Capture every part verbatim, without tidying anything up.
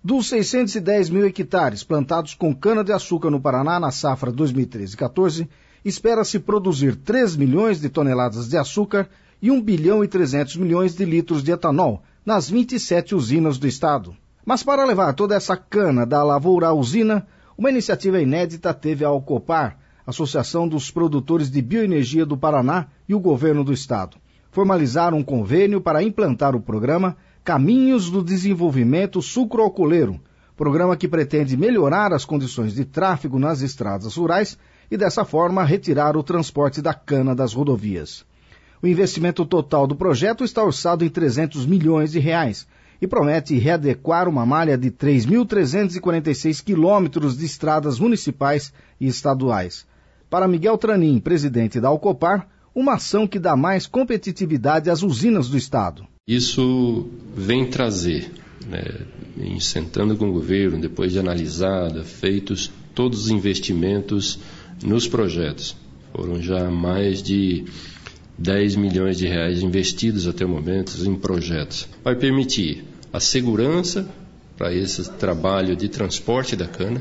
Dos seiscentos e dez mil hectares plantados com cana-de-açúcar no Paraná na safra dois mil e treze a quatorze, espera-se produzir três milhões de toneladas de açúcar e um bilhão e trezentos milhões de litros de etanol nas vinte e sete usinas do estado. Mas para levar toda essa cana da lavoura à usina, uma iniciativa inédita teve a Alcopar, Associação dos Produtores de Bioenergia do Paraná, e o governo do estado. Formalizaram um convênio para implantar o programa Caminhos do Desenvolvimento Sucroalcooleiro, programa que pretende melhorar as condições de tráfego nas estradas rurais e, dessa forma, retirar o transporte da cana das rodovias. O investimento total do projeto está orçado em trezentos milhões de reais e promete readequar uma malha de três mil trezentos e quarenta e seis quilômetros de estradas municipais e estaduais. Para Miguel Tranin, presidente da Alcopar, uma ação que dá mais competitividade às usinas do estado. Isso vem trazer, né, em sentando com o governo, depois de analisada, feitos todos os investimentos nos projetos. Foram já mais de dez milhões de reais investidos até o momento em projetos. Vai permitir a segurança para esse trabalho de transporte da cana,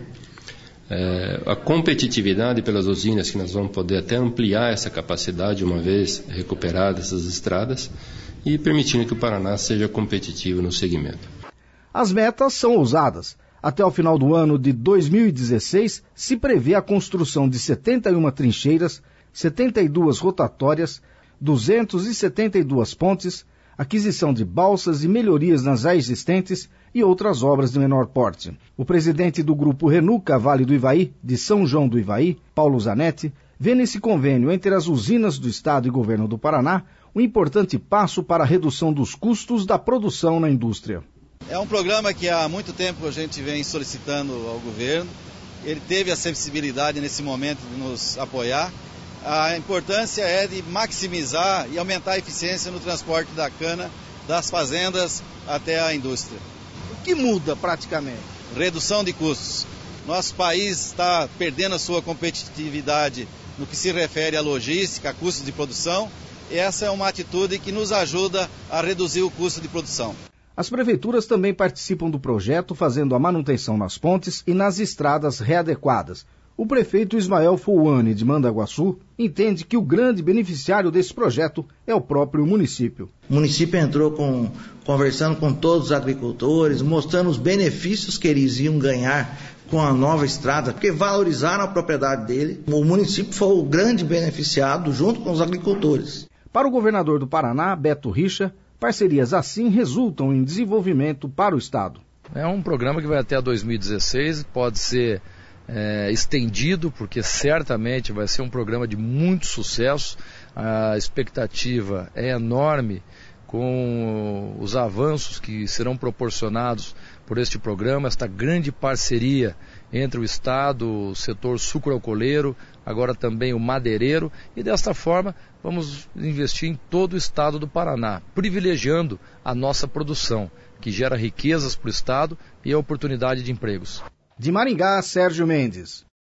é, a competitividade pelas usinas, que nós vamos poder até ampliar essa capacidade uma vez recuperadas essas estradas, e permitindo que o Paraná seja competitivo no segmento. As metas são ousadas. Até o final do ano de dois mil e dezesseis, se prevê a construção de setenta e uma trincheiras, setenta e duas rotatórias, duzentas e setenta e duas pontes, aquisição de balsas e melhorias nas já existentes e outras obras de menor porte. O presidente do Grupo Renuca Vale do Ivaí, de São João do Ivaí, Paulo Zanetti, vê nesse convênio entre as usinas do Estado e Governo do Paraná um importante passo para a redução dos custos da produção na indústria. É um programa que há muito tempo a gente vem solicitando ao governo. Ele teve a sensibilidade nesse momento de nos apoiar. A importância é de maximizar e aumentar a eficiência no transporte da cana das fazendas até a indústria. O que muda praticamente? Redução de custos. Nosso país está perdendo a sua competitividade no que se refere à logística, a custos de produção. E essa é uma atitude que nos ajuda a reduzir o custo de produção. As prefeituras também participam do projeto, fazendo a manutenção nas pontes e nas estradas readequadas. O prefeito Ismael Fouane, de Mandaguaçu, entende que o grande beneficiário desse projeto é o próprio município. O município entrou com, conversando com todos os agricultores, mostrando os benefícios que eles iam ganhar com a nova estrada, porque valorizaram a propriedade dele. O município foi o grande beneficiado junto com os agricultores. Para o governador do Paraná, Beto Richa, parcerias assim resultam em desenvolvimento para o estado. É um programa que vai até dois mil e dezesseis, pode ser É, estendido, porque certamente vai ser um programa de muito sucesso. A expectativa é enorme com os avanços que serão proporcionados por este programa, esta grande parceria entre o Estado, o setor sucroalcooleiro, agora também o madeireiro, e desta forma vamos investir em todo o estado do Paraná, privilegiando a nossa produção, que gera riquezas para o estado e a oportunidade de empregos. De Maringá, Sérgio Mendes.